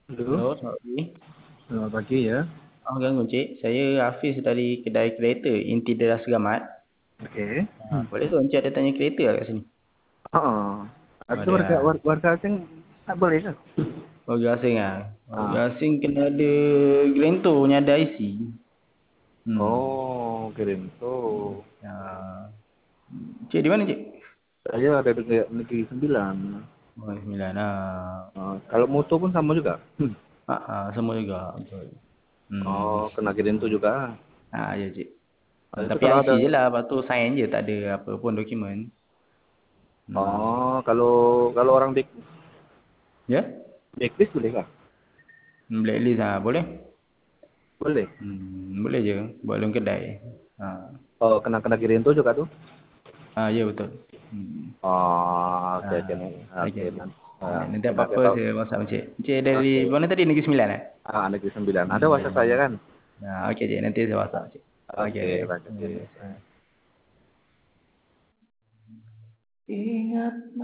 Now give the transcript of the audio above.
Halo, Halo, selamat pagi. selamat pagi ya. Ganggu Cik. Saya Hafiz dari kedai kereta Inti Deras Gamat. Oke. Boleh tu Encik ada tanya kereta lah kat sini? Oh, ada Ada warga lah. warga asing tak boleh ke? Warga asing lah. Warga Ah. asing kena ada Grento punya ada IC. Hmm. Oh, kirim tuh. Ya. Cik di mana Cik? Saya ada di Negeri Sembilan. Oh, 9 lah. Kalau moto pun sama juga. Semua juga. Betul. Hmm. Oh, kena kirim tuh juga. Ya Cik. Itu Tapi kalau IC ada. je lah. Lepas tu sign je. Tak ada apa pun dokumen. Hmm. Oh, kalau orang Ya? backlist boleh kah? Blacklist lah. Boleh? Boleh. Boleh je. Buat loan kedai. Ha. Oh, kena kena kirim tuh juga tuh. Ya betul. Hmm. Oh, oke oke Ah, nih. okey Oke, okey. Nanti kena apa-apa tahu. saya WhatsApp Encik. Encik dari Oke. mana tadi? Negeri Sembilan eh? Negeri Sembilan. Ada WhatsApp saya Hmm. kan? Okey Cik, nanti saya WhatsApp Cik. Okey Oke, okey. lanjut Hmm. ini. Ingat